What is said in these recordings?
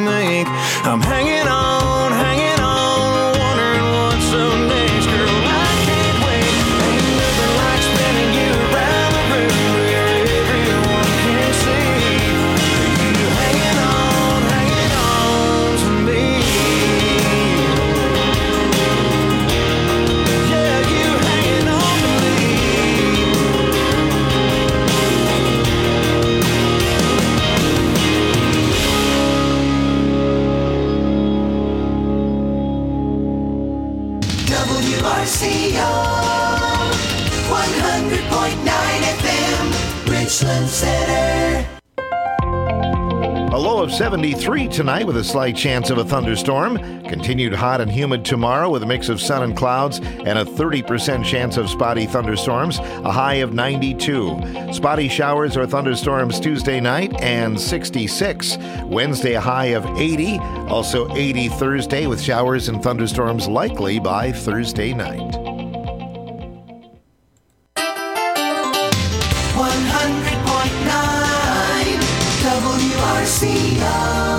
make. I'm hanging on, wondering what's up next. Girl, I can't wait. Ain't nothing like spinning you around the room where everyone can see you hanging on to me. Yeah, you hanging on to me. WRCO 100.9 FM, Richland Center. A low of 73 tonight with a slight chance of a thunderstorm. Continued hot and humid tomorrow with a mix of sun and clouds and a 30% chance of spotty thunderstorms. A high of 92. Spotty showers or thunderstorms Tuesday night and 66. Wednesday a high of 80. Also 80 Thursday with showers and thunderstorms likely by Thursday night. 100.9 WRCO.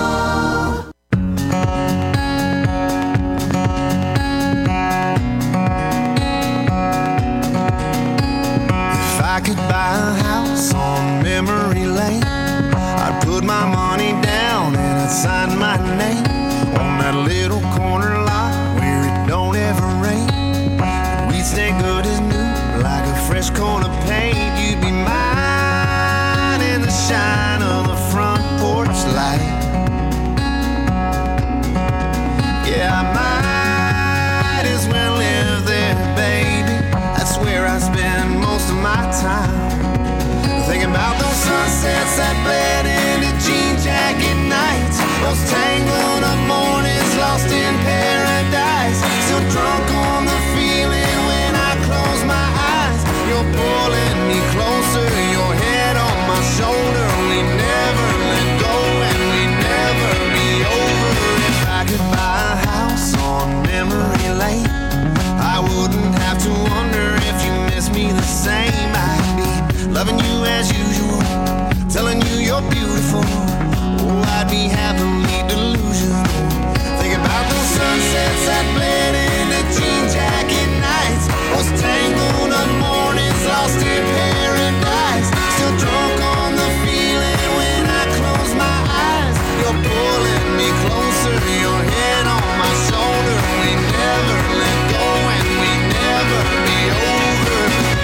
If I could buy a house on memory lane, I'd put my money down and I'd sign my name on that little corner lot where it don't ever rain. And we'd stay good as new, like a fresh coat of paint. You'd be mine in the shine of the front porch light. Yeah, I might as well live there, baby. That's where I spend most of my time. Thinking about those sunsets that bled into jean jacket nights, those tangled up mornings lost in paradise. Still drunk on the feeling when I close my eyes. You're pulling me closer, your head on my shoulder. We never let go and we never be over. If I could buy a house on memory lane, I wouldn't have to wonder if you miss me the same. I'd be loving you as usual, telling you you're beautiful. Oh, I'd be happily delusional. Think about those sunsets that bled into jean jacket nights, those tangled up mornings lost in paradise. Still drunk on the feeling when I close my eyes. You're pulling me closer, your head on my shoulder. We never let go and we never be over.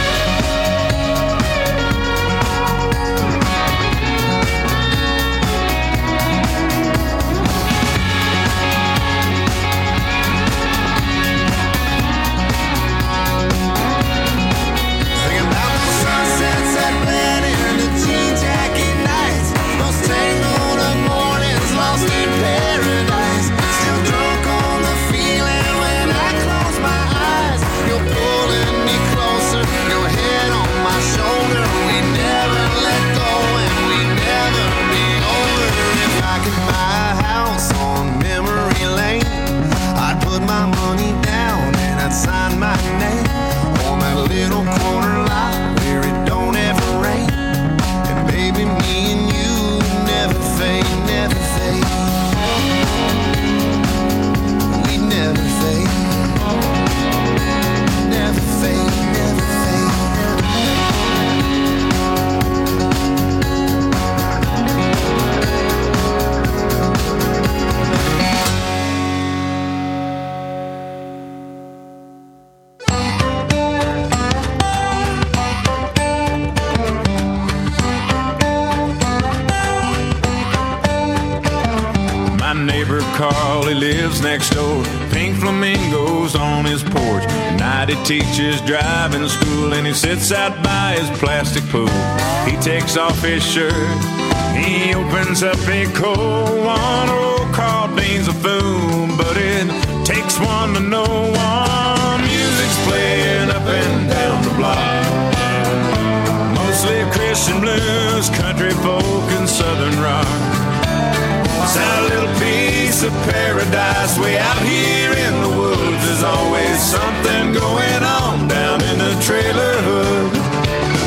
Thinking about the sunsets that bled into jean jacket nights, those tangled up mornings lost in paradise. Still drunk on the feeling when I close my eyes. You're pulling me closer, your head on my shoulder. We never let go and we never be over. If I could buy a house on memory lane, I'd put my money down and I'd sign my name on that little corner lot where it don't ever rain. And baby, me and you never fade, never fade. We never fade. Never fade, never fade. My neighbor Carl, he lives next door. Pink flamingos on his porch. At night he teaches driving school and he sits out by his plastic pool. He takes off his shirt, he opens up a cold one. Oh, Carl Dean's a fool, but it takes one to know one. Music's playing up and down the block, mostly Christian blues, country folk and southern rock. Sound a little piece of paradise way out here in the woods. There's always something going on down in the trailer hood.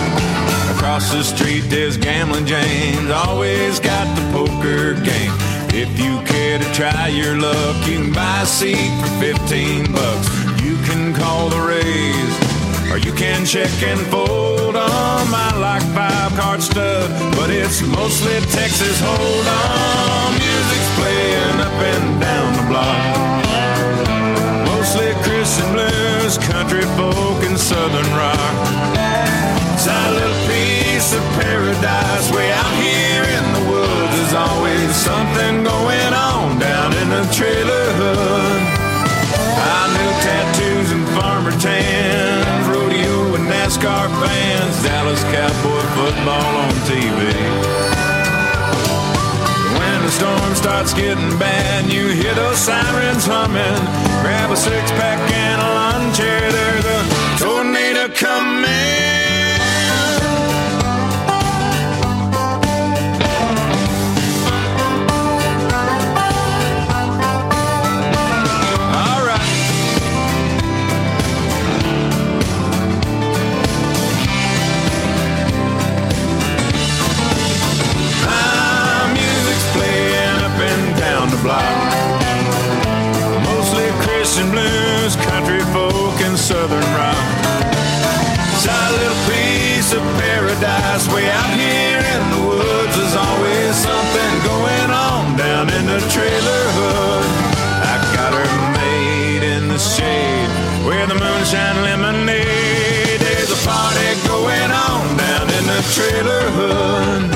Across the street there's Gambling James, always got the poker game. If you care to try your luck, you can buy a seat for $15. You can call the Rays, or you can check and fold on my like 5-card stud, but it's mostly Texas Hold'em. Music's playing up and down the block. Mostly Christian blues, country folk, and southern rock. It's a little piece of paradise way out here in the woods. There's always something going on down in the trailer hood. I knew tattoos and farmer tans, rodeo and NASCAR fans, Dallas Cowboy football on TV. When the storm starts getting bad, you hear those sirens humming. Grab a 6-pack and a lawn chair, there's a tornado coming. Mostly Christian blues, country folk, and southern rock. It's a little piece of paradise way out here in the woods. There's always something going on down in the trailer hood. I got her made in the shade where the moonshine lemonade. There's a party going on down in the trailer hood.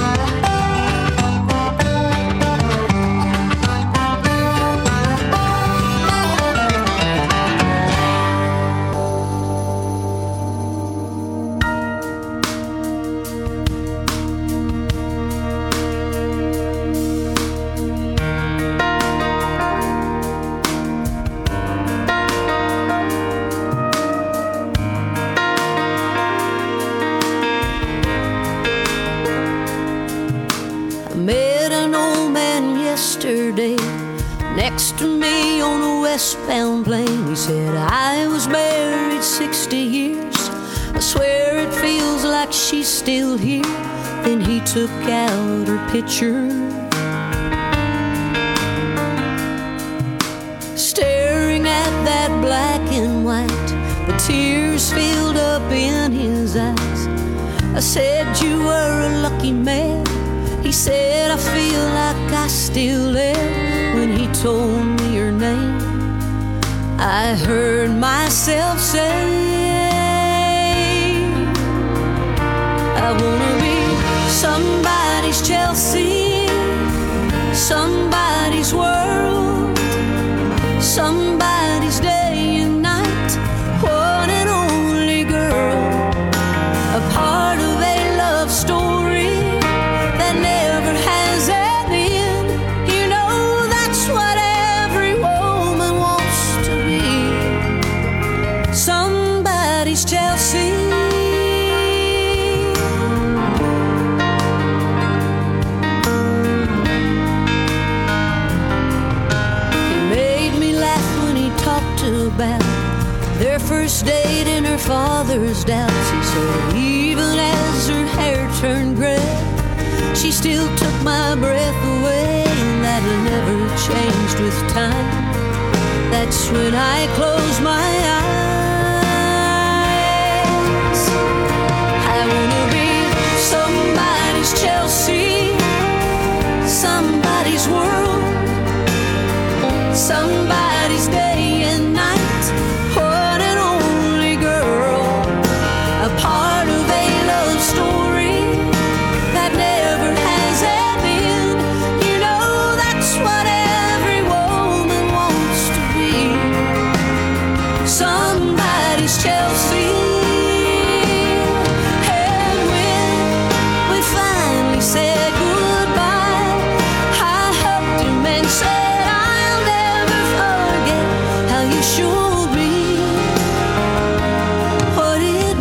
Next to me on a westbound plane, he said, I was married 60 years. I swear it feels like she's still here. Then he took out her picture, staring at that black and white. The tears filled up in his eyes. I said, you were a lucky man. He said, I feel like I still am. When he told me her name, I heard myself say, I wanna be somebody's Chelsea, somebody's world, somebody's day and night, one and only girl, a part of a love story that never has an end. You know that's what every woman wants to be, somebody's Chelsea. About their first date and her father's doubts. He said, even as her hair turned gray, she still took my breath away, and that never changed with time. That's when I closed my eyes. I wanna be somebody's Chelsea, somebody's world, somebody's day and night, one and only girl, a part of a love story that never has an end. You know that's what every woman wants to be, somebody's Chelsea. And when we finally said goodbye, I hugged him and said, I'll never forget how you showed me what it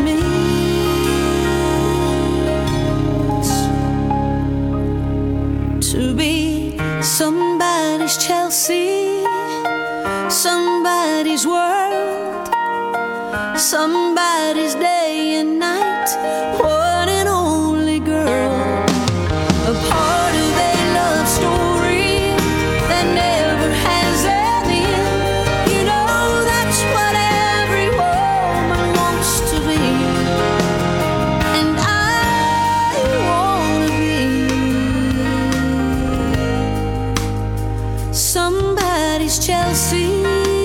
means to be somebody's Chelsea, somebody's world, somebody's day and night, one and only girl, a part of a love story somebody's Chelsea.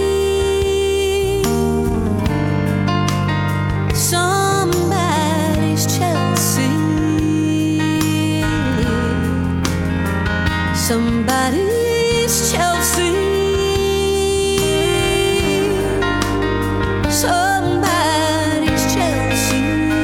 Somebody's Chelsea. Somebody's Chelsea. Somebody's Chelsea.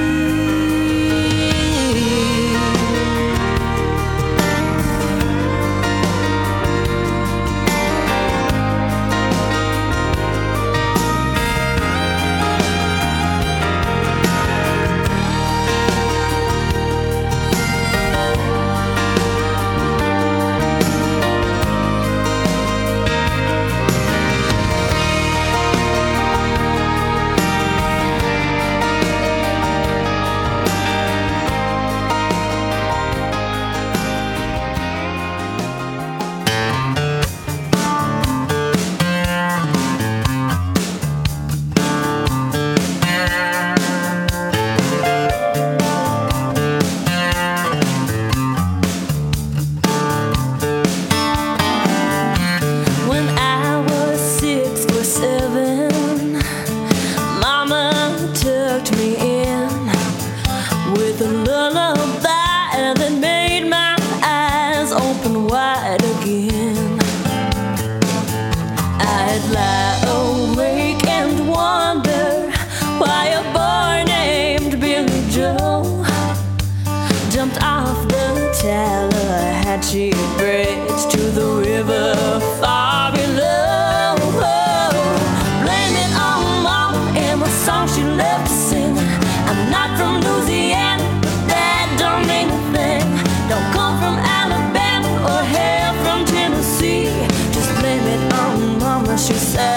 Tallahatchie Bridge to the river far below. Blame it on Mama and the song she loved to sing. I'm not from Louisiana, but that don't mean a thing. Don't come from Alabama or hail from Tennessee. Just blame it on Mama, she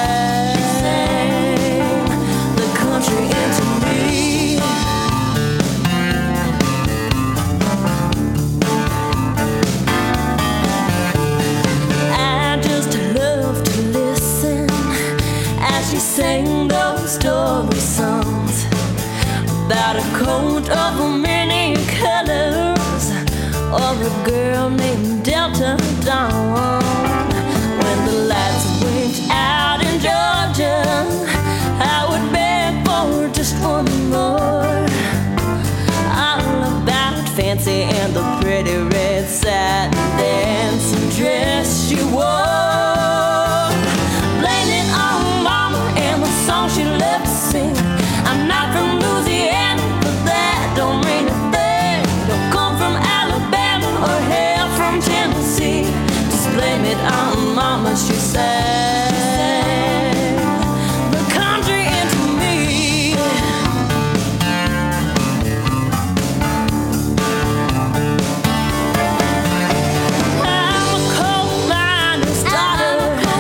sang the country into me. She sang those story songs about a coat of many colors, or a girl named Delta Dawn. When the lights went out in Georgia, I would beg for just one more. All about Fancy and the pretty red satin dancing dress she wore. Blame it on song she loved to sing. I'm not from Louisiana, but that don't mean a thing. Don't come from Alabama or hail from Tennessee. Just blame it on Mama, she sang the country into me. I'm a coal miner's daughter.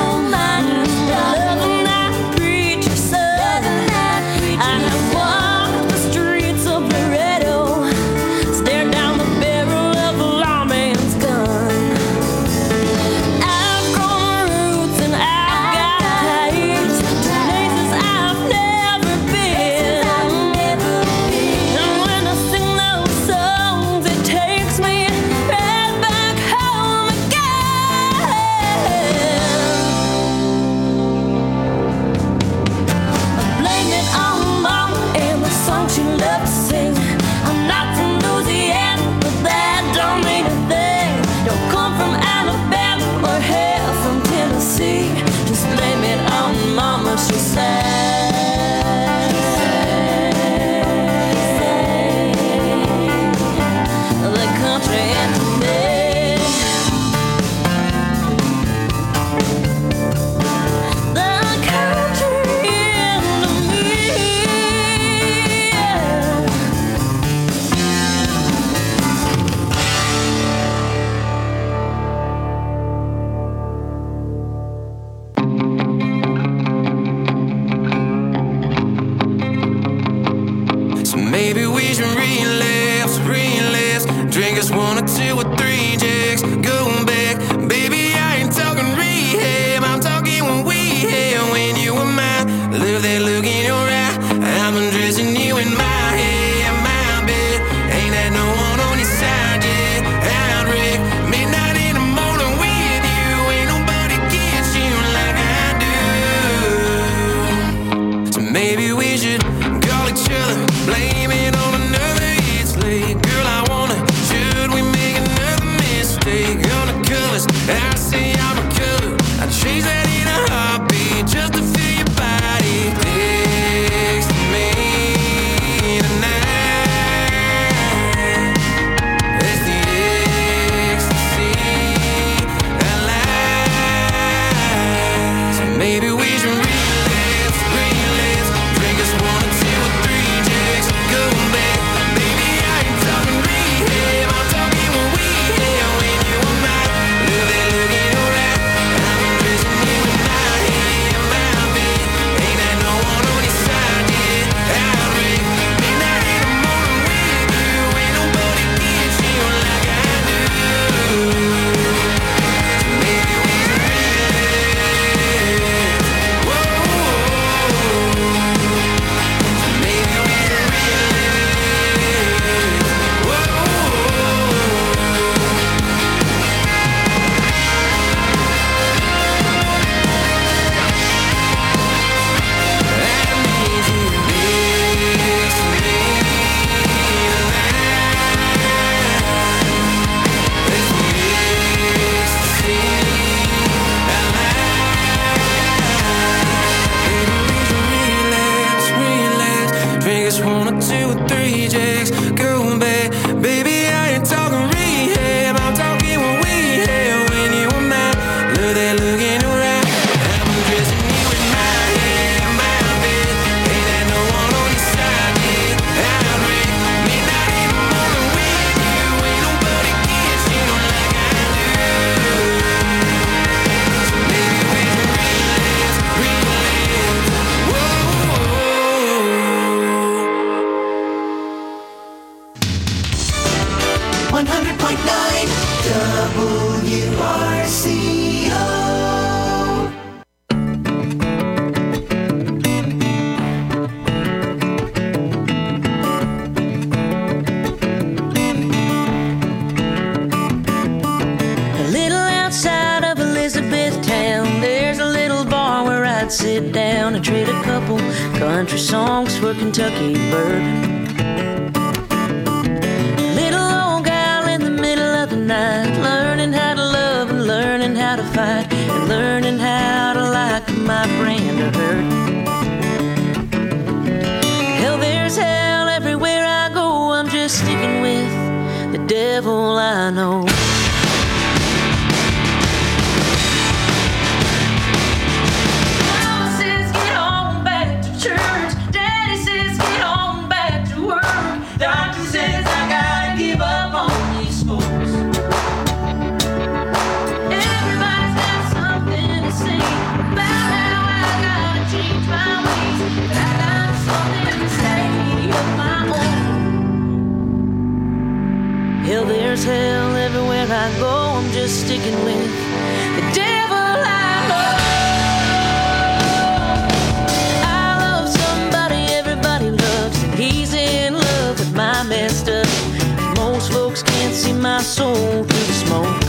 Just blame it on Mama, she sang the country into me. The country into me. Maybe we should relapse, drink us 1 or 2 or 3 jigs, go back. Baby, I ain't talking rehab, I'm talking when we had, when you were mine. Love that look in your eye, I'm undressing you in my head, my bed. Ain't that no one on your side yet? I'd wreck midnight in the morning with you, ain't nobody yeah, looking around. I'm undressing you in my head, my bed. Ain't had no one on your side yet. I'm ready, midnight in the morning with you. Ain't nobody gets you like I do. So maybe we can relapse. Whoa. 100.9 WRCO. A little outside of Elizabethtown, there's a little bar where I'd sit down and trade a couple country songs for Kentucky bourbon. Learning how to love and learning how to fight and learning how to like my brand of hurt. Hell, there's hell everywhere I go. I'm just sticking with the devil I know. Mama says get on back to church. Daddy says get on back to work. Doctor says I gotta give up on these folks. Hell, there's hell everywhere I go. I'm just sticking with the devil I love. I love somebody everybody loves, and he's in love with my messed up. Most folks can't see my soul through the smoke.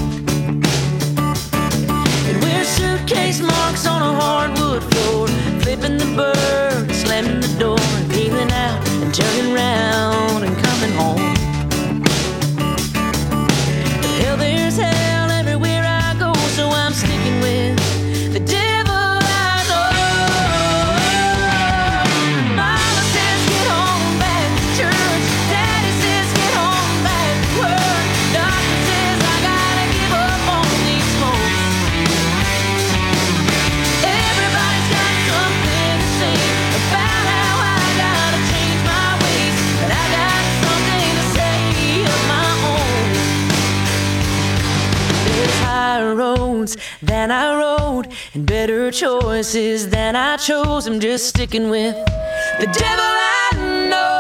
And we're suitcase marks on a hardwood floor, flipping the bird, slamming the door, and peeling out and turning round and coming home. Hell, there's hell everywhere I go, so I'm sticking with the devil I know. Mama says get on back to church. Daddy says get on back to work. Doctor says I gotta give up on these folks. Everybody's got something to say about how I gotta change my ways, but I got something to say of my own. There's higher roads than I rode and better choices than I chose. I'm just sticking with the devil I know.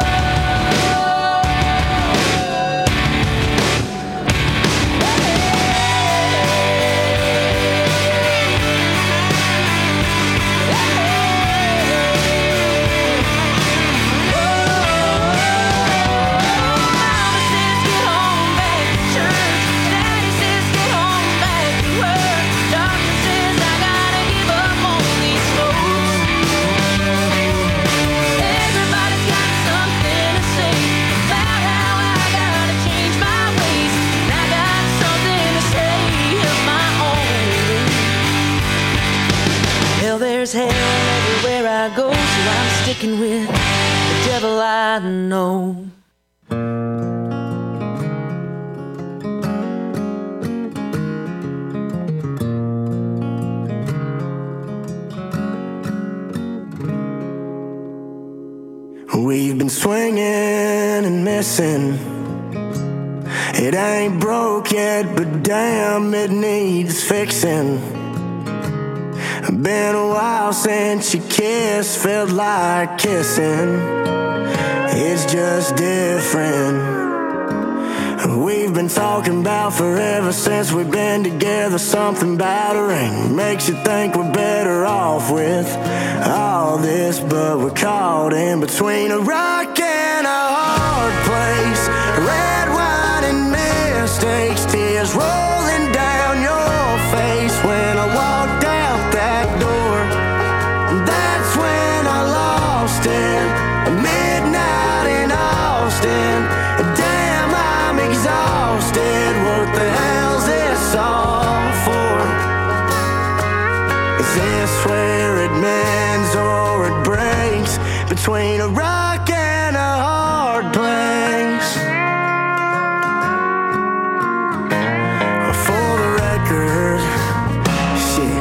Mama says get on back to church. Daddy says get on back to work. Doctor says I gotta give up on these folks. Everybody's got something to say about how I gotta change my ways, and I got something to say of my own. Hell, there's hell everywhere I go, so I'm sticking with the devil I know. We've been swinging and missing. It ain't broke yet, but damn, it needs fixing. Been a while since you kissed, felt like kissing. It's just different. We've been talking about forever since we've been together. Something about a ring makes you think we're better off with all this, but we're caught in between a rock and a hard place. Red wine and mistakes, tears rolling down your face when I walked out that door. That's when I lost it. Midnight in Austin. Damn, I'm exhausted. What the hell's this all for? Is this where it mends or it breaks? Between a rock and a hard place. For the record, shit,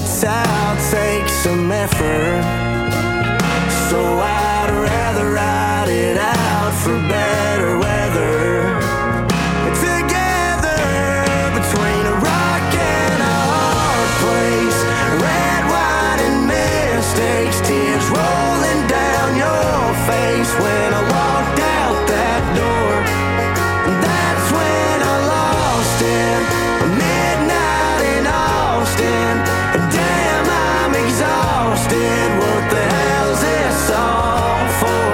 nights out take some effort, so I'd rather ride it out for better weather. Together between a rock and a hard place, red wine and mistakes, tears rolling down your face. When I walked out that door, that's when I lost it. Midnight in Austin, damn, I'm exhausted. What the hell's this all for?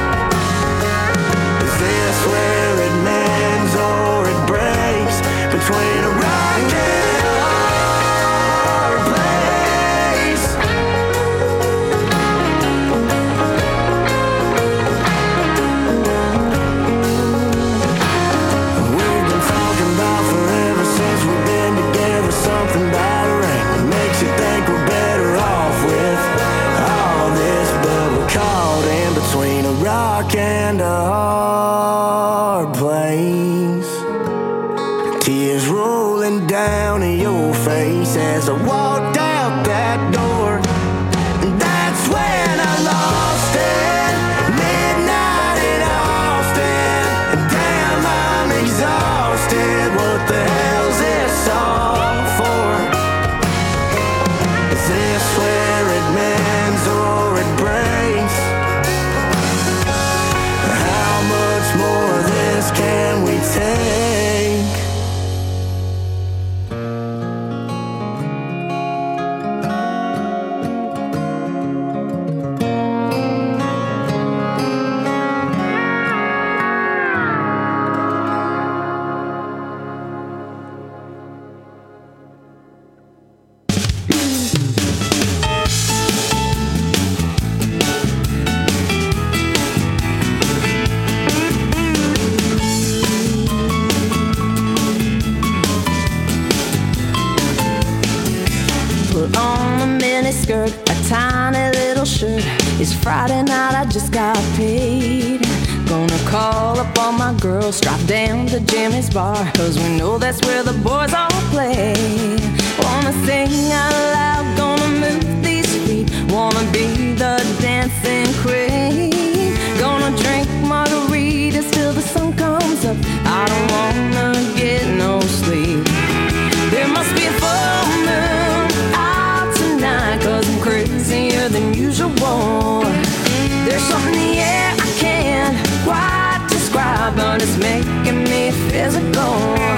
Is this where it mends or it breaks? Between a rock and a hard place. We've been talking about forever since we've been together. Something about a ring that makes you think we're better off with all this, but we're caught in between a rock and a hard place. Tears rolling down your face as I walked out that door. And that's when I lost it. Midnight in Austin. And damn, I'm exhausted. What the hell's this all for? Is this where it mends or it breaks? How much more of this can we take? Put on a mini skirt, a tiny little shirt. It's Friday night, I just got paid. Gonna call up all my girls, drop down to Jimmy's bar, 'cause we know that's where the boys all play. Wanna sing out loud, gonna move these feet. Wanna be the dancing queen. Gonna drink margaritas till the sun comes up. I don't wanna get no sleep. There must be a full moon out tonight, 'cause I'm crazier than usual. There's something in the air I can't quite describe, but it's making me physical.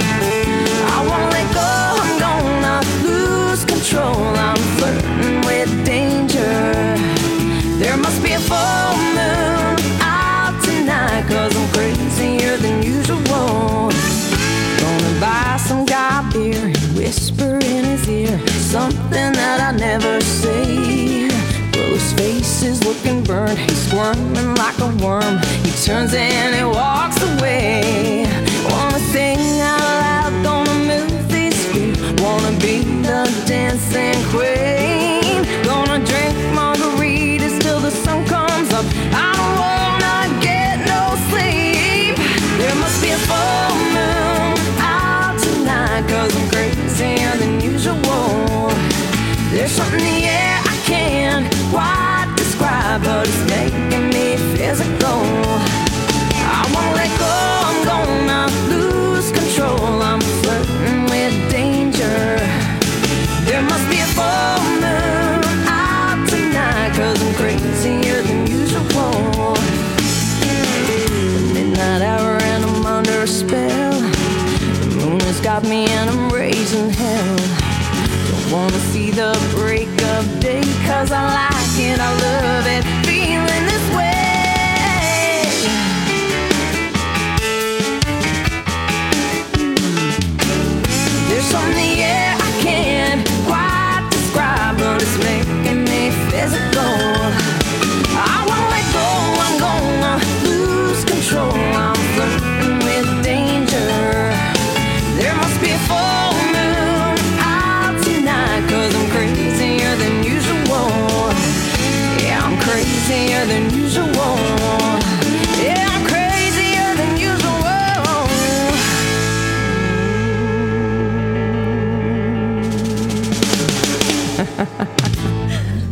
I won't let go, I'm gonna lose control. I'm flirting with danger. There must be a full moon out tonight, 'cause I'm crazier than usual. Gonna buy some guy beer, whisper in his ear something that I never say. Well, his face is looking burnt, he's squirming like a worm. He turns and he walks away. Wanna sing out loud, gonna move these feet. Wanna be the dancing queen. Gonna drink margaritas till the sun comes up. I don't wanna get no sleep. There must be a full moon out tonight, 'cause I'm crazier than usual. There's something in the air I can't quite describe, but it's making me physical. I won't let go, I'm gonna lose control. I'm flirting with danger. There must be a full moon out tonight, 'cause I'm crazier than usual. Midnight hour and I'm under a spell. The moon has got me and I'm raising hell. Don't wanna see the break of day, 'cause I like it, I love it, feeling this way. There's something in the air I can't quite describe, but it's making me physical. I won't let go, I'm gonna lose control. I'm flirting with danger. There must be a full moon out tonight, 'cause I'm crazier than usual.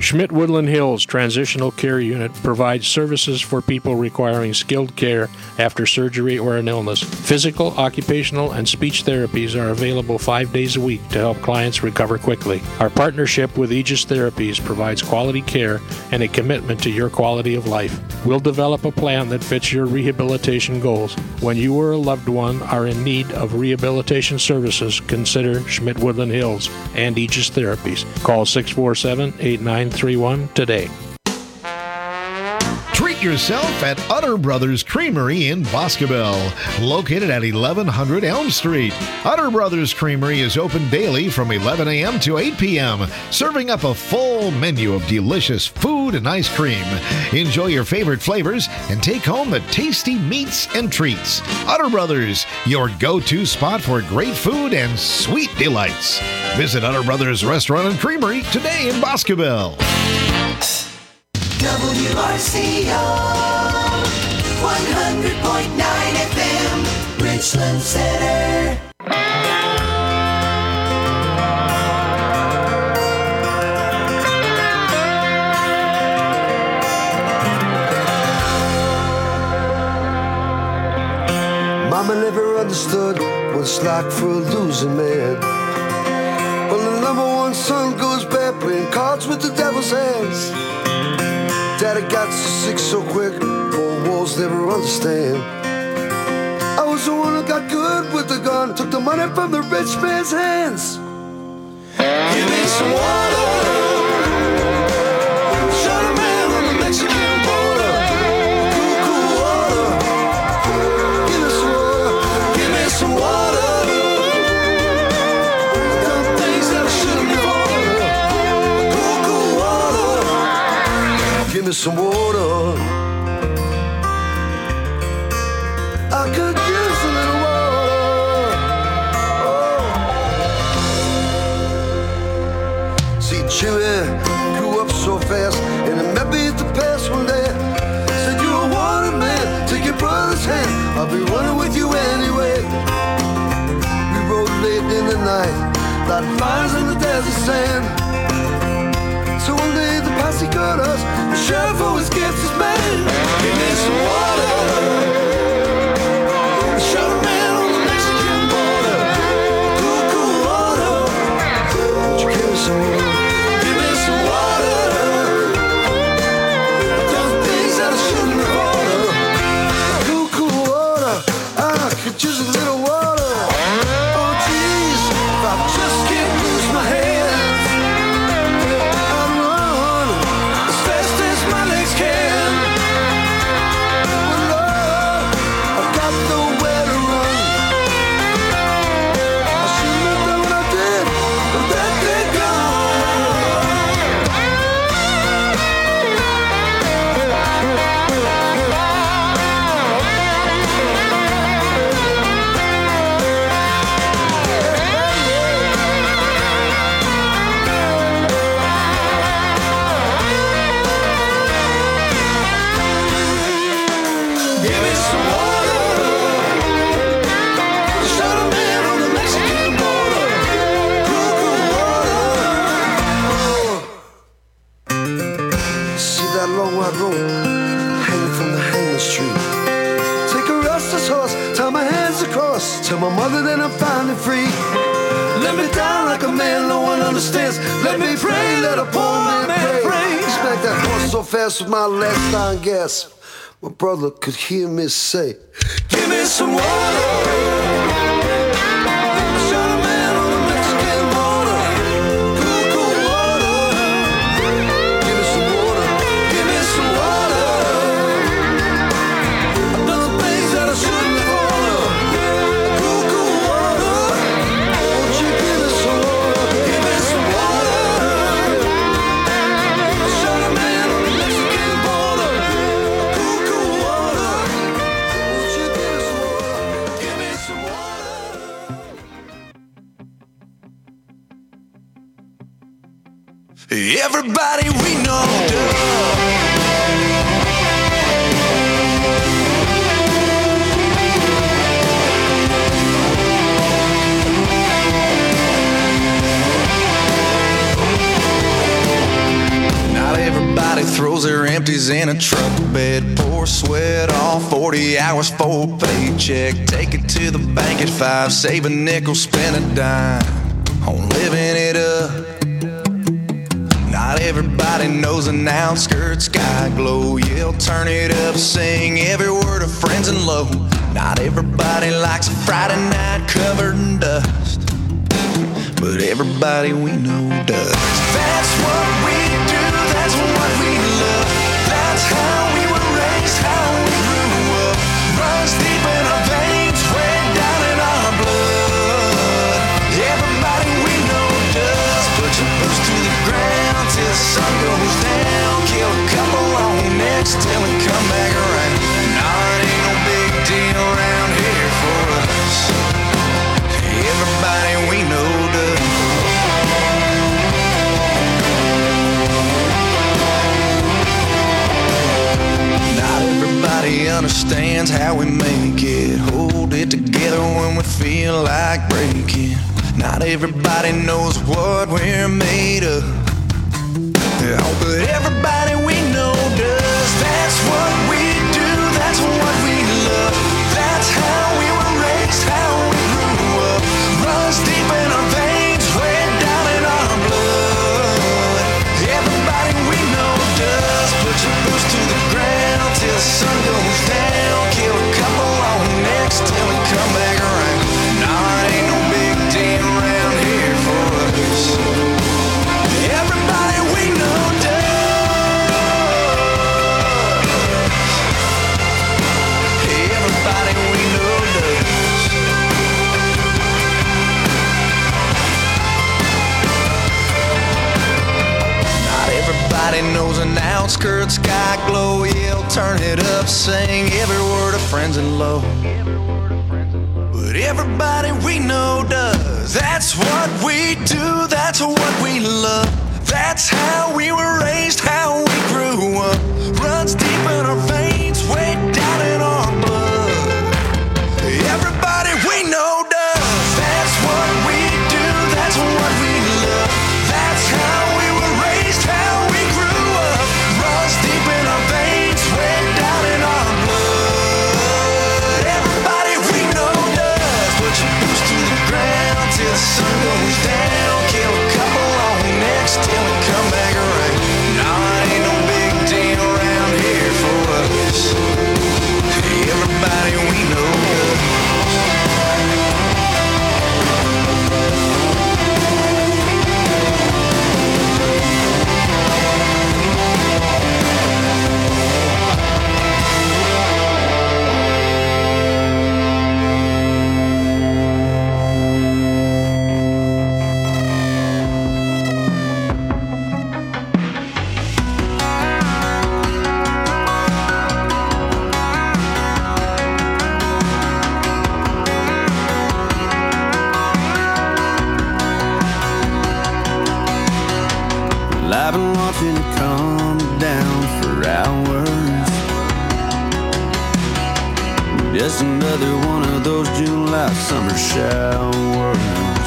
Schmidt Woodland Hills Transitional Care Unit provides services for people requiring skilled care after surgery or an illness. Physical, occupational, and speech therapies are available 5 days a week to help clients recover quickly. Our partnership with Aegis Therapies provides quality care and a commitment to your quality of life. We'll develop a plan that fits your rehabilitation goals. When you or a loved one are in need of rehabilitation services, consider Schmidt Woodland Hills and Aegis Therapies. Call 647-8931 today. Treat yourself at Utter Brothers Creamery in Boscobel, located at 1100 Elm Street. Utter Brothers Creamery is open daily from 11 a.m. to 8 p.m., serving up a full menu of delicious food and ice cream. Enjoy your favorite flavors and take home the tasty meats and treats. Utter Brothers, your go-to spot for great food and sweet delights. Visit Utter Brothers Restaurant and Creamery today in Boscobel. WRCO 100.9 FM, Richland Center. Mama never understood what it's like for a losing man. When the number one son goes bad, playing cards with the devil's hands. Daddy got sick so quick, four walls never understand. I was the one who got good with the gun, took the money from the rich man's hands. Give me some water, shot a man on the Mexican border. Cool, cool water, give me some water, give me some water. Done things that I shouldn't have done. Cool, cool water, give me some water. I could use a little water. Oh. See, Chewy grew up so fast, and he met me at the pass one day. Said, you're a water man, take your brother's hand, I'll be running with you anyway. We rode late in the night, lighting fires in the desert sand. So one day the posse got us, the sheriff always gets his man. Give me some water. Shot a man on the Mexican border. Cool, cool water. Won't you give me some water? Give me some water. I've done things that I shouldn't have ordered. Cool, cool water. I could use a little water. Oh, jeez, if I just can't lose my hands, I'd run as fast as my legs can. But Lord, I've got nowhere to run. I shouldn't have done what I did, but that day give me some water. Shot a man on the Mexican border. Cool, cool water. See that long white rope hanging from the hangman's tree. Take a restless horse, tie my hands across, tell my mother that I'm finally free. Let me down like a man no one understands. Let me pray, let a poor man pray. Smack that horse so fast with my last dying gasp, my brother could hear me say, give me some water. Shot a man on the Mexican border. Cool, cool water. Give me some water. Give me some water. I've done some things that I shouldn't have ordered. Cool, cool water. Won't you give me some water? Give me some water. Shot a man on the Mexican border. Cool, cool water. Won't you give me some water? Give me some water. Everybody we know throws their empties in a truck bed. Pour sweat off 40 hours for a paycheck. Take it to the bank at 5, save a nickel, spend a dime on living it up. Not everybody knows an outskirts sky glow. Yeah, turn it up, sing every word of Friends in Low. Not everybody likes a Friday night covered in dust, but everybody we know does. That's what we do, that's what we love. That's how we were raised, how we grew up. Runs deep in our veins, way down in our blood. Everybody we know does. Put your boots to the ground till the sun goes down. Kill a couple long necks till we come back around. Nah, it ain't no big deal around here for us. Everybody we know does. Not everybody understands how we make it. Hold it together when we feel like breaking. Not everybody knows what we're made of. Oh, but everybody we know does. That's what we do, that's what we love. That's how we were raised, how we grew up. Runs deep in our veins, way down in our blood. Everybody we know does. Put your boots to the ground till the sun goes down. Kill a couple long necks till we come back around. Nah, it ain't no big deal around here for us. Everybody we know does. Everybody we know does. Not everybody knows an outskirts sky glow. Yeah, turn it up, sing every word of Friends in Low. But everybody we know does. That's what we do, that's what we love. That's how we were raised, how we grew up. Runs deep in our veins, way down in our blood. Everybody we know does. That's what we do, that's what we love. That's how we were raised, how we grew up. Runs deep in our veins, way down in our blood. Everybody we know does. Put your boots to the ground till the sun goes down. Kill a couple long necks till we come back around. Nah, it ain't no big deal around here for us. Everybody we know does. Well, I've been watching it come down for hours. Just another one of those July summer showers.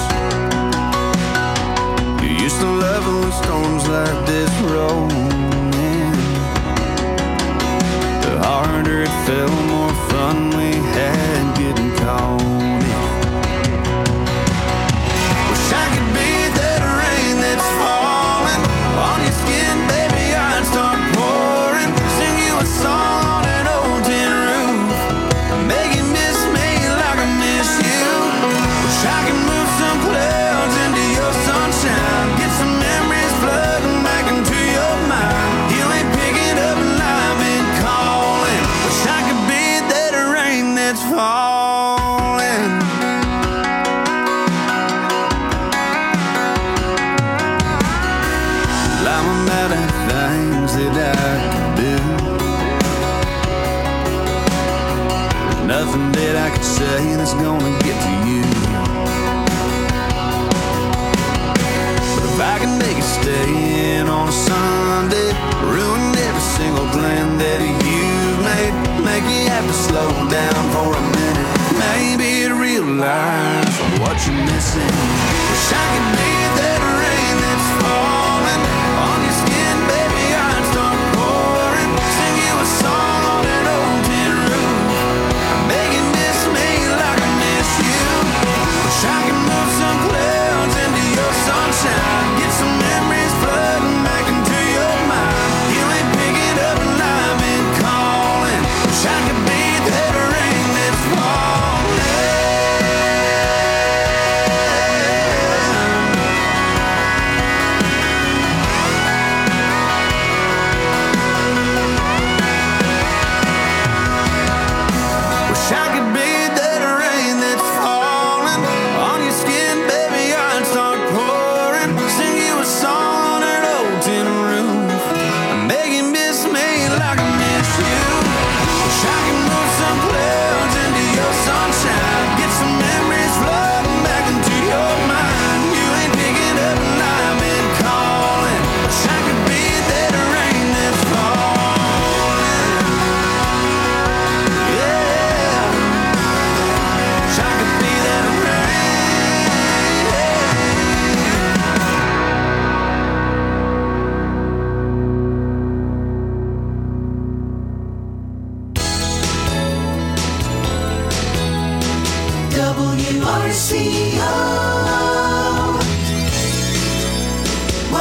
You used to love it when storms like this roll in. The harder it fell, more fun we had getting caught in. Wish I could be that rain that's falling on your skin, baby. I'd start pouring, sing you a song on an old tin roof, make you miss me like I miss you. Wish I could move some clouds into your sunshine, get some memories flooding back into your mind. You ain't picking up and I've been calling. Wish I could be that rain that's falling. Well, I'm out of things that I can do. There's nothing that I can say that's gonna get to you. But if I can make it stay in on a Sunday, ruin every single plan that you've made, make you have to slow down for a minute, maybe you realize what you're missing. Wish I could be that rain that's falling on your skin, baby. I'd start pouring.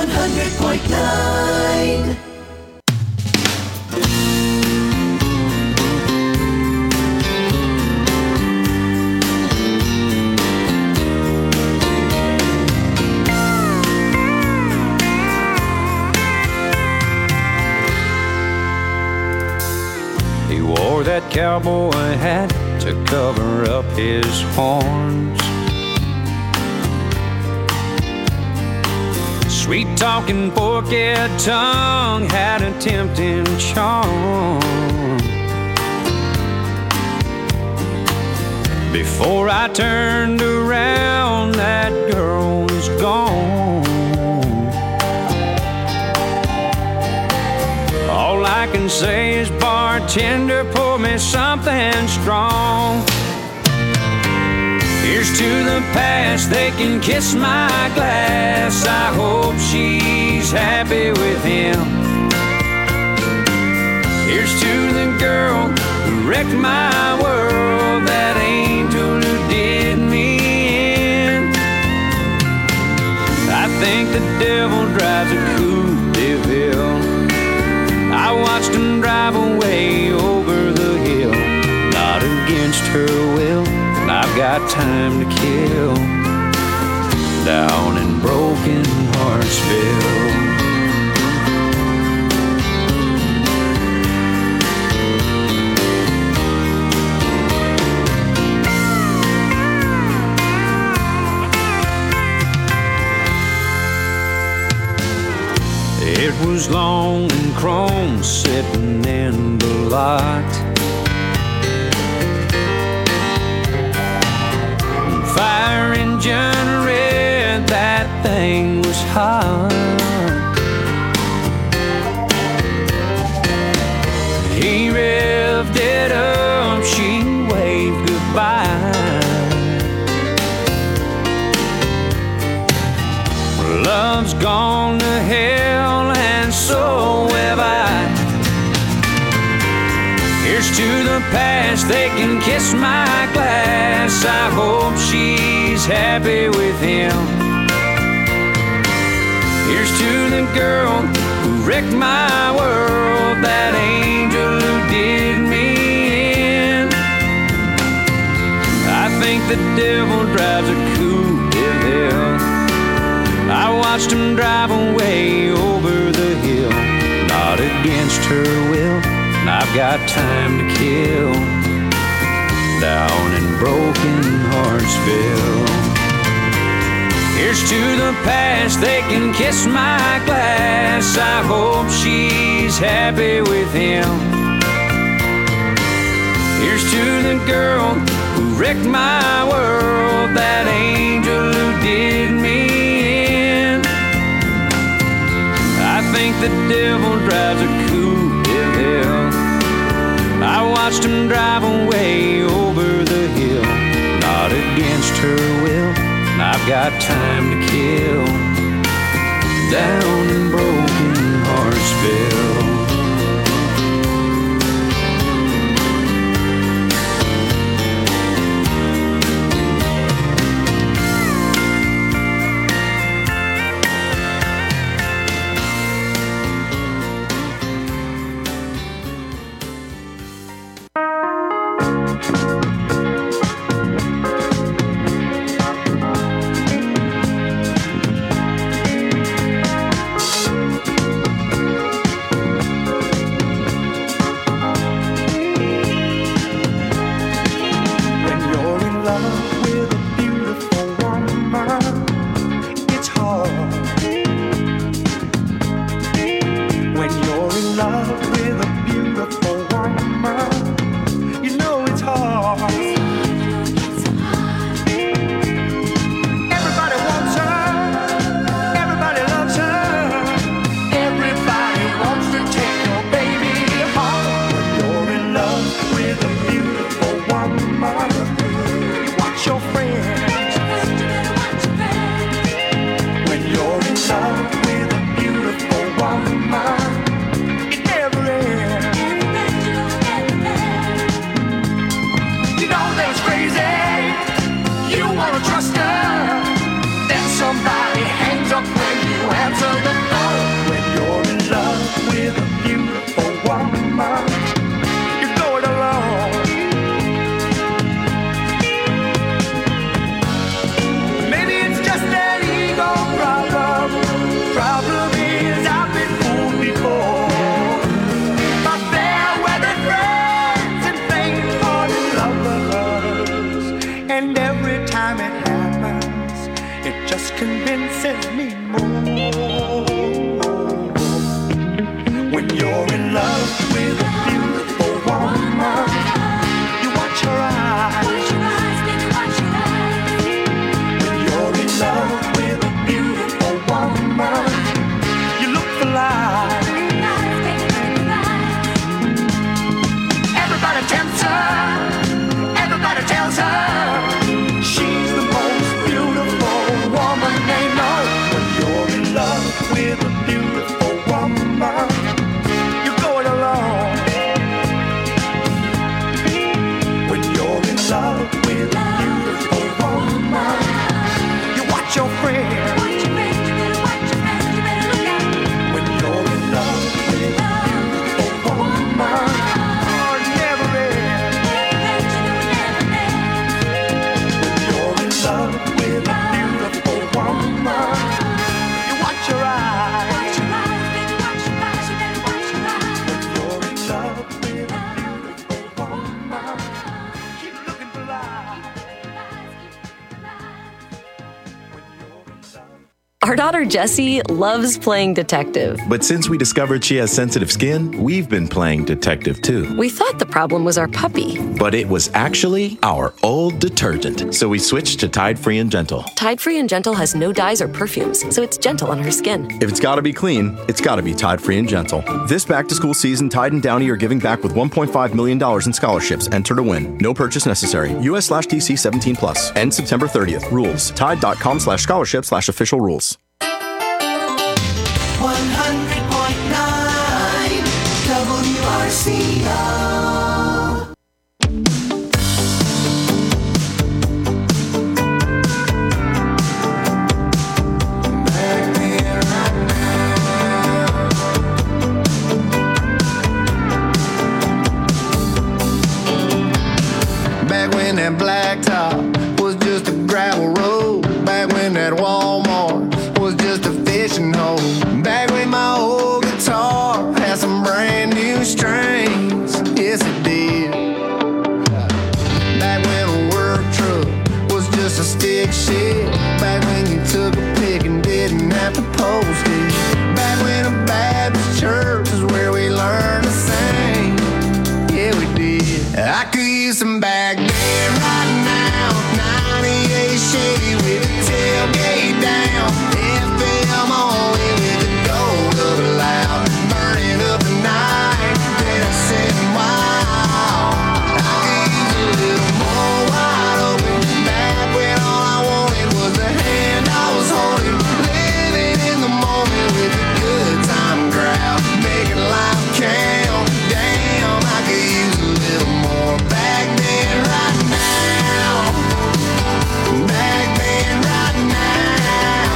100.9. He wore that cowboy hat to cover up his horns. Sweet-talking forked tongue had a tempting charm. Before I turned around, that girl was gone. All I can say is, bartender, pour me something strong. Here's to the past, they can kiss my glass. I hope she's happy with him. Here's to the girl who wrecked my world, that angel who did me in. I think the devil drives a Coupe de Ville. I watched him drive away over the hill, not against her will. I've got time to kill down in Broken Heartsville. It was long and chrome sitting in the lot. Fire engine red, that thing was hot. He revved it up, she waved goodbye. Love's gone to hell, and so have I. Here's to the past, they can kiss my glass. I hope she's happy with him. Here's to the girl who wrecked my world, that angel who did me in. I think the devil drives a Coupe de Ville. I watched him drive away over the hill, not against her will. I've got time to kill down in Broken Heartsville. Here's to the past, they can kiss my glass. I hope she's happy with him. Here's to the girl who wrecked my world, that angel who did me in. I think the devil drives a Coupe de Ville. I watched him drive away over the hill, not against her will. I've got time to kill down in Broken Heartsville. with a beautiful woman. You're going along when you're in love with a beautiful woman. You watch your friends. When you're in love with a beautiful woman, oh, it never ends. When you're in love with a beautiful woman, you watch your eyes. When you're in love with a beautiful woman, keep looking for lies. When you're in love. Our daughter Jessie loves playing detective. But since we discovered she has sensitive skin, we've been playing detective too. We thought the problem was our puppy. But it was actually our old detergent. So we switched to Tide Free and Gentle. Tide Free and Gentle has no dyes or perfumes, so it's gentle on her skin. If it's got to be clean, it's got to be Tide Free and Gentle. This back-to-school season, Tide and Downy are giving back with $1.5 million in scholarships. Enter to win. No purchase necessary. US/TC 17+. End September 30th. Rules. Tide.com/scholarship/official rules. 100.9 WRCO. Back when that blacktop was just a gravel road. Back when that Walmart was just a fishing hole. Back when my old guitar had some brand new strings. Yes, it did. Back when a work truck was just a stick shift. Back when you took a pic and didn't have to post it. Back when a Baptist church is where we learned to sing. Yeah, we did. I could use some back then right now. 98 Chevy with the tailgate down. FM only with the gold of it loud. Burning up the night. Then I said, wow. I could use a little more wide open. Back when all I wanted was the hand I was holding. Living in the moment with the good time crowd. Making life count. Damn, I could use a little more back then right now. Back then right now.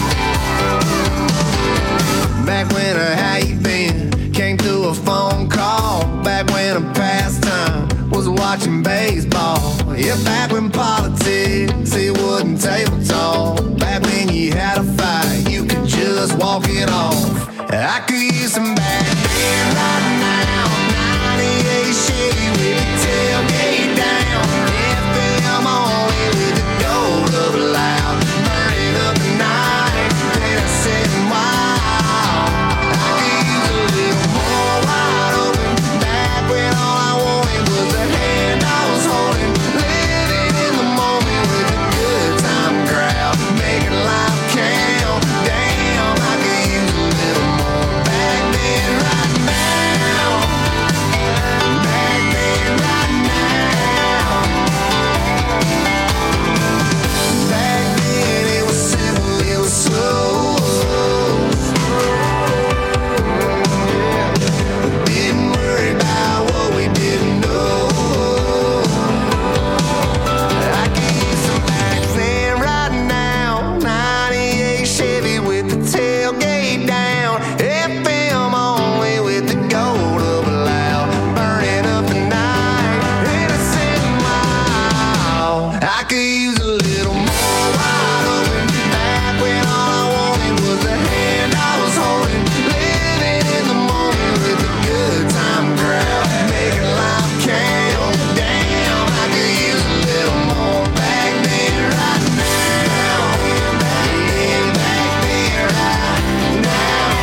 Back when a how you been came through a phone call. Back when a pastime was watching baseball. Yeah, back when politics it wasn't table talk. Back when you had a fight you could just walk it off. I could use some back then right now. 98 Chevy with the tailgate down. FM only with the gold of it loud. Burning up the night. Then I said, wow. I could use a little more wide open. Back when all I wanted was the hand I was holding. Living in the moment with the good time crowd. Making life count. Damn, I could use a little more back then right now. Back then right now. Back then it was simple, it was slow. Didn't worry about what we didn't know. I could use some back then right now. 98 Chevy with the tailgate down. FM only with the gold of it loud. Burning up the night. And I said, wow. I could use a little more wide open. Back when all I wanted was the hand I was holding. Living in the moment with the good time crowd. Making life count. Damn, I could use a little more back then right now. Back then right now.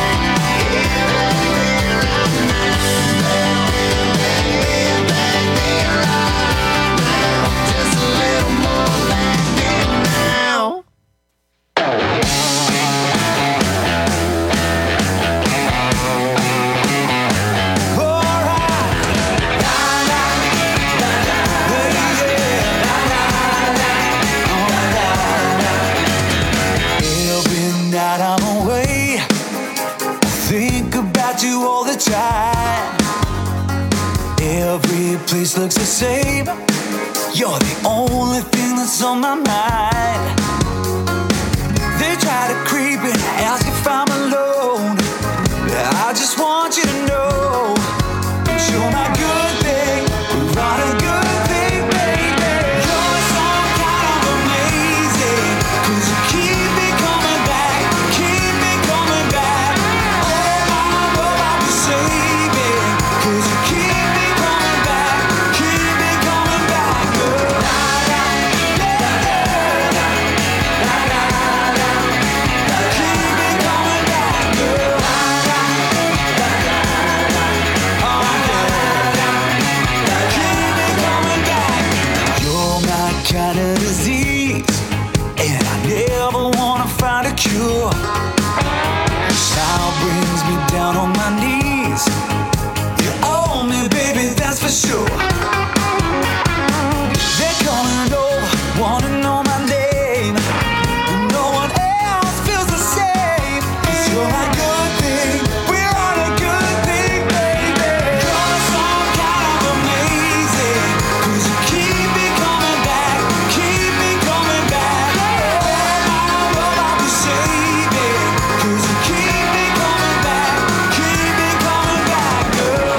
I do all the time. Every place looks the same. You're the only thing that's on my mind. They try to creep in, ask if I'm alone. I just want you to know that you're my good thing. We're on a good thing, baby. You're so kind of amazing, 'cause you keep me coming back, keep me coming back. Oh my love, I'll be saving, 'cause you keep me coming back, keep me coming back, girl. Kind of disease, and I never wanna find a cure. Style brings me down on my knees. You own me, baby, that's for sure. They're coming over, wanna know my name, and no one else feels the same. 'Cause you're my good thing, we're on a good thing, baby. You're so kind of amazing, 'cause you keep me coming back, keep me coming back. Oh my love, I'll be saving, 'cause you keep me coming back, keep me coming back, girl.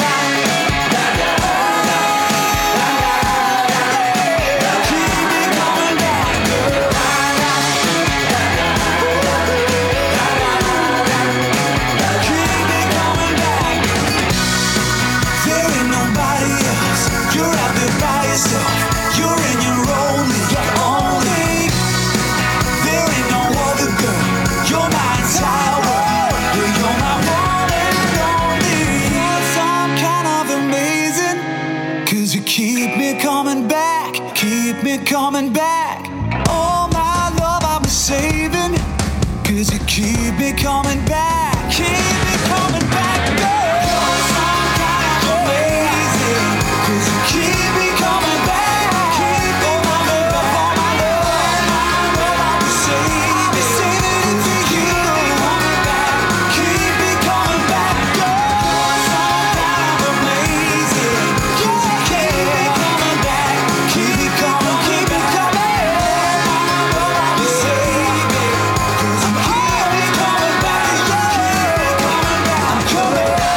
There ain't nobody else. You're out there by yourself. You're in your only, your only. There ain't no other girl. You're my entire world. Yeah, you're my one and only. You're some kind of amazing, 'cause you keep me coming back, keep me coming back. Oh my love, I'll be saving, 'cause you keep me coming back, keep me coming back, girl. You're some kind of amazing, 'cause you keep me coming back, keep me coming back. Oh my love, I'll be saving it for you. Coming back, keep me coming back, girl. You're some kind of amazing, 'cause you keep me coming back, keep me coming, keep me coming. Oh my love, I'll be saving it, 'cause you keep me coming back, yeah. Coming back, I'm coming back.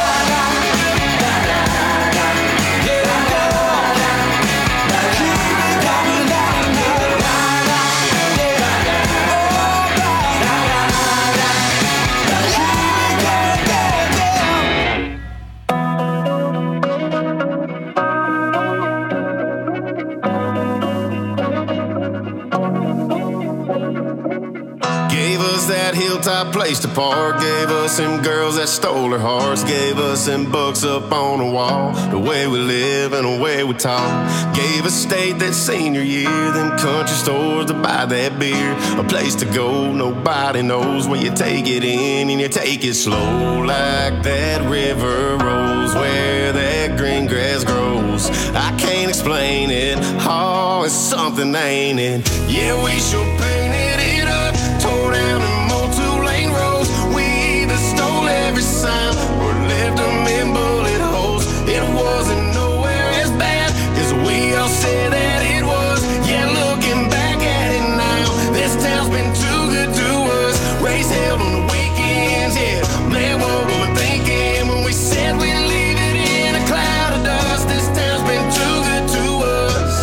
Gave us that hilltop place to park. Gave us them girls that stole our hearts. Gave us them books up on the wall. The way we live and the way we talk. Gave us state that senior year. Them country stores to buy that beer. A place to go, nobody knows. Where you take it in and you take it slow. Like that river rolls where that green grass grows. I can't explain it. Oh, it's something, ain't it? Yeah, we sure painted it up. Tore down them old two-lane roads. We either stole every sign or left them in bullet holes. It wasn't nowhere as bad as we all said that it was. Yeah, looking back at it now, this town's been too good to us. Race held on the weekends, yeah. Man, what were we thinking when we said we'd leave it in a cloud of dust? This town's been too good to us.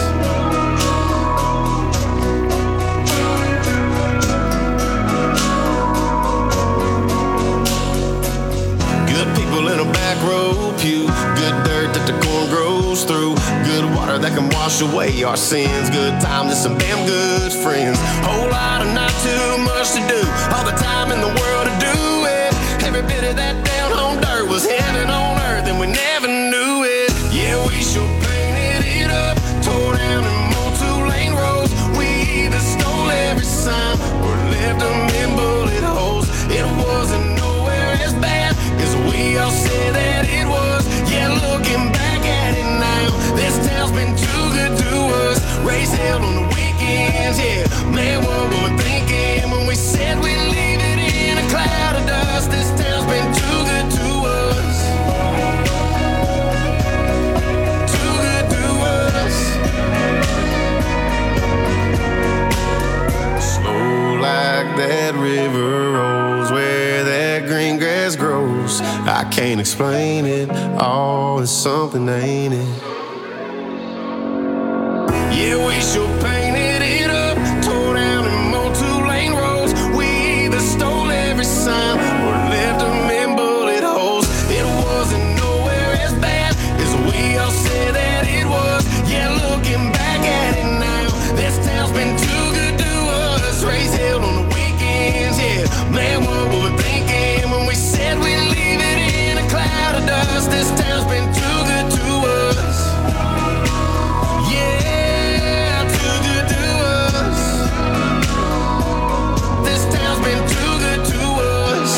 In a back row pew, good dirt that the corn grows through, good water that can wash away our sins, good times and some damn good friends, whole lot of not too much to do, all the time in the world to do it. Every bit of that down home dirt was heaven on earth and we never knew it. Yeah, we sure painted it up, tore down them old two-lane roads. We either stole every sign or left them in bullet holes. It wasn't nowhere as bad as we all said that it was. Yeah, looking back at it now, this town's been too good to us. Race held on the weekends, yeah. Man, what were we thinking when we said we'd leave it in a cloud of dust? This town's been too good to grass grows. I can't explain it. Oh, it's something, ain't it? Yeah, we sure painted it up, tore down and mowed 2-lane roads. We either stole every sign or left them in bullet holes. It wasn't nowhere as bad as we all said that it was. Yeah, looking back at it now, this town's been too good to us. Raised hell on the weekends, yeah. Man, what were we thinking when we said we'd leave it in a cloud of dust? This town's been too good to us. Yeah, too good to us. This town's been too good to us.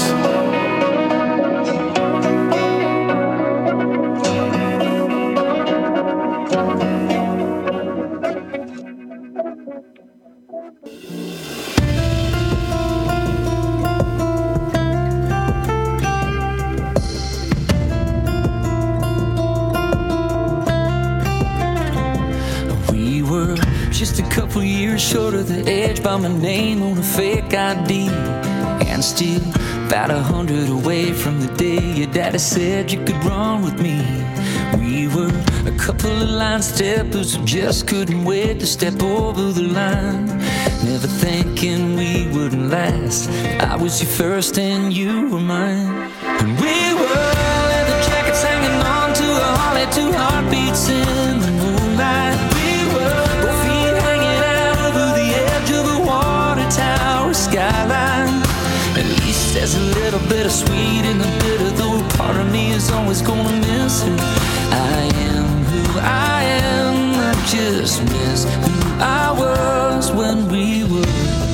We were just a couple years short of the edge by my name on a fake ID, and still about 100 away from the day your daddy said you could run with me. We were a couple of line steppers who just couldn't wait to step over the line, never thinking we wouldn't last. I was your first and you were mine, and we were leather jackets hanging on to a Harley, 2 heartbeats in the moonlight. We were both feet hanging out over the edge of a water tower skyline. At least there's a little bit of sweet in the bitter, though part of me is always gonna miss her. I am who I am, I just miss who I was when we were.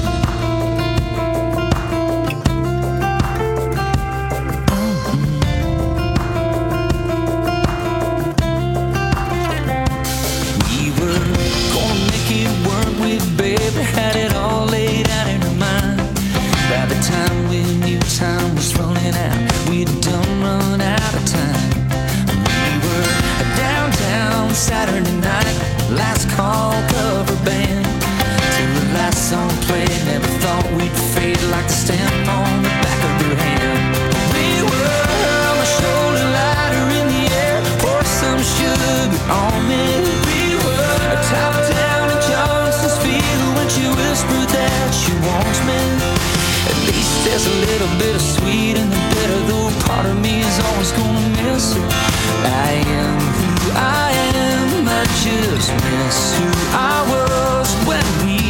We were gonna make it work with baby, had it all laid out in her mind. By the time we knew time was running out, we'd done run out of time. We were downtown Saturday night, last call cover band, till the last song played. Never thought we'd fade like the stamp on the back of her hand. We were on the shoulder lighter in the air, pour some sugar on me. We were top down in Johnson's field when she whispered that she wants me. At least there's a little bit of sweet in the bitter, though part of me is always gonna miss her. I am who I am, I just miss who I was when we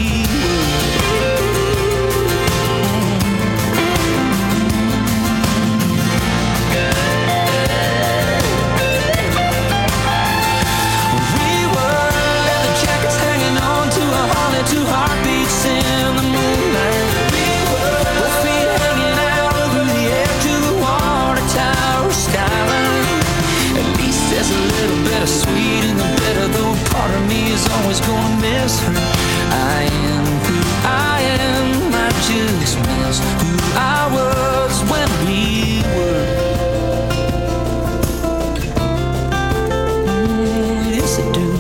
were leather jackets hanging on to a Harley, 2 heartbeats in the moonlight. We were both feet hanging out over the edge of the water tower skyline. At least there's a little bit of sweet in the bitter, though part of me is always gonna miss her. I am who I am, I just miss who I was when we were. Yes, I do.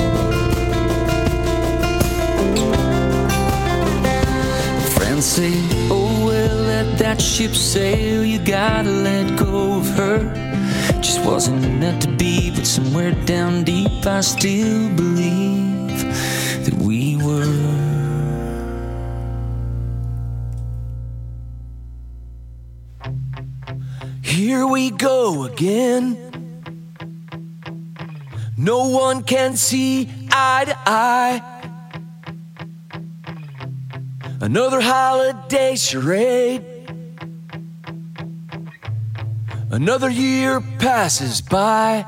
Friends say, oh well, let that ship sail, you gotta let go of her. Just wasn't meant to be, but somewhere down deep I still believe that we were. Here we go again. No one can see eye to eye. Another holiday charade. Another year passes by.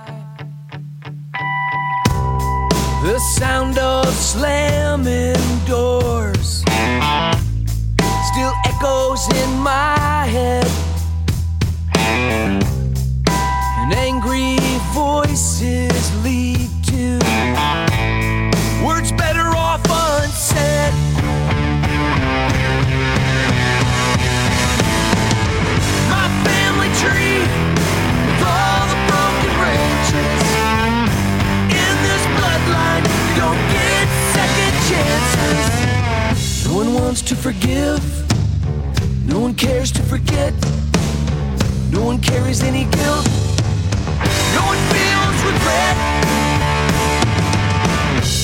The sound of slamming doors still echoes in my head, and angry voices lead to words better off unsaid. My family tree with all the broken branches. In this bloodline, you don't get second chances. No one wants to forgive. No one cares to forget. No one carries any guilt.